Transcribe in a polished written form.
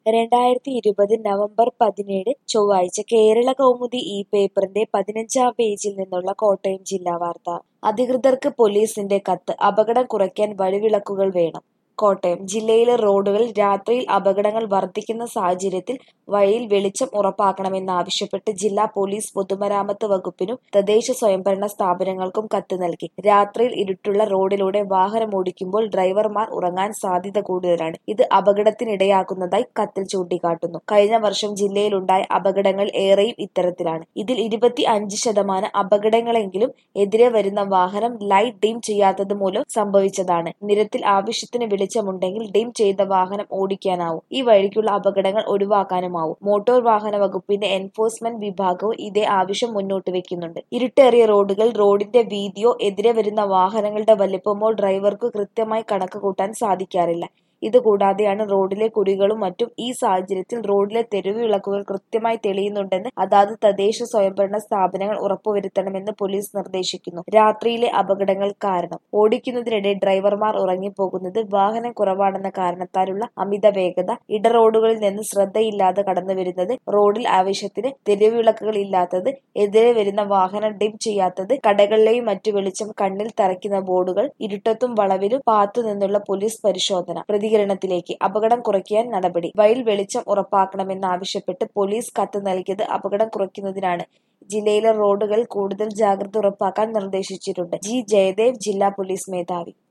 2020 November 17 ചൊവ്വാഴ്ച കേരളകൗമുദി ഈ പേപ്പറിന്റെ 15-ാം പേജിൽ നിന്നുള്ള കോട്ടയം ജില്ലാ വാർത്ത. അധികൃതർക്ക് പോലീസിന്റെ കത്ത്, അപകടം കുറയ്ക്കാൻ വഴിവിളക്കുകൾ വേണം. കോട്ടയം ജില്ലയിലെ റോഡുകളിൽ രാത്രിയിൽ അപകടങ്ങൾ വർദ്ധിക്കുന്ന സാഹചര്യത്തിൽ വഴിയിൽ വെളിച്ചം ഉറപ്പാക്കണമെന്നാവശ്യപ്പെട്ട് ജില്ലാ പോലീസ് പൊതുമരാമത്ത് വകുപ്പിനും തദ്ദേശ സ്വയംഭരണ സ്ഥാപനങ്ങൾക്കും കത്ത് നൽകി. രാത്രിയിൽ ഇരുട്ടുള്ള റോഡിലൂടെ വാഹനമോടിക്കുമ്പോൾ ഡ്രൈവർമാർ ഉറങ്ങാൻ സാധ്യത കൂടുതലാണ്. ഇത് അപകടത്തിനിടയാക്കുന്നതായി കത്തിൽ ചൂണ്ടിക്കാട്ടുന്നു. കഴിഞ്ഞ വർഷം ജില്ലയിലുണ്ടായ അപകടങ്ങൾ ഏറെയും ഇത്തരത്തിലാണ്. ഇതിൽ 25% അപകടങ്ങളെങ്കിലും എതിരെ വരുന്ന വാഹനം ലൈറ്റ് ഡിം ചെയ്യാത്തത് മൂലം സംഭവിച്ചതാണ്. നിരത്തിൽ ആവശ്യത്തിന് വെളിച്ചമുണ്ടെങ്കിൽ ഡിം ചെയ്ത വാഹനം ഓടിക്കാനാവും. ഈ വഴിക്കുള്ള അപകടങ്ങൾ ഒഴിവാക്കാനുമാവും. മോട്ടോർ വാഹന വകുപ്പിന്റെ എൻഫോഴ്സ്മെന്റ് വിഭാഗവും ഇതേ ആവശ്യം മുന്നോട്ട് വെക്കുന്നുണ്ട്. ഇരുട്ടേറിയ റോഡുകളിൽ റോഡിന്റെ വീതിയോ എതിരെ വരുന്ന വാഹനങ്ങളുടെ വലിപ്പമോ ഡ്രൈവർക്ക് കൃത്യമായി കണക്ക് കൂട്ടാൻ സാധിക്കാറില്ല. ഇതുകൂടാതെയാണ് റോഡിലെ കുഴികളും മറ്റും. ഈ സാഹചര്യത്തിൽ റോഡിലെ തെരുവ് വിളക്കുകൾ കൃത്യമായി തെളിയുന്നുണ്ടെന്ന് അതാത് തദ്ദേശ സ്വയംഭരണ സ്ഥാപനങ്ങൾ ഉറപ്പുവരുത്തണമെന്ന് പോലീസ് നിർദ്ദേശിക്കുന്നു. രാത്രിയിലെ അപകടങ്ങൾ കാരണം ഓടിക്കുന്നതിനിടെ ഡ്രൈവർമാർ ഉറങ്ങിപ്പോകുന്നത്, വാഹനം കുറവാണെന്ന കാരണത്താലുള്ള അമിത വേഗത, ഇടറോഡുകളിൽ നിന്ന് ശ്രദ്ധയില്ലാതെ കടന്നുവരുന്നത്, റോഡിൽ ആവശ്യത്തിന് തെരുവ് വിളക്കുകൾ ഇല്ലാത്തത്, എതിരെ വരുന്ന വാഹനം ഡിം ചെയ്യാത്തത്, കടകളിലെയും മറ്റു വെളിച്ചം കണ്ണിൽ തറയ്ക്കുന്ന ബോർഡുകൾ, ഇരുട്ടത്തും വളവിലും പാത്തുനിന്നുള്ള പോലീസ് പരിശോധന. പ്രതികരണത്തിലേക്ക്. അപകടം കുറയ്ക്കാൻ നടപടി. വഴിയിൽ വെളിച്ചം ഉറപ്പാക്കണമെന്നാവശ്യപ്പെട്ട് പോലീസ് കത്ത് നൽകിയത് അപകടം കുറയ്ക്കുന്നതിനാണ്. ജില്ലയിലെ റോഡുകളിൽ കൂടുതൽ ജാഗ്രത ഉറപ്പാക്കാൻ നിർദ്ദേശിച്ചിട്ടുണ്ട്. ജി ജയദേവ്, ജില്ലാ പോലീസ് മേധാവി.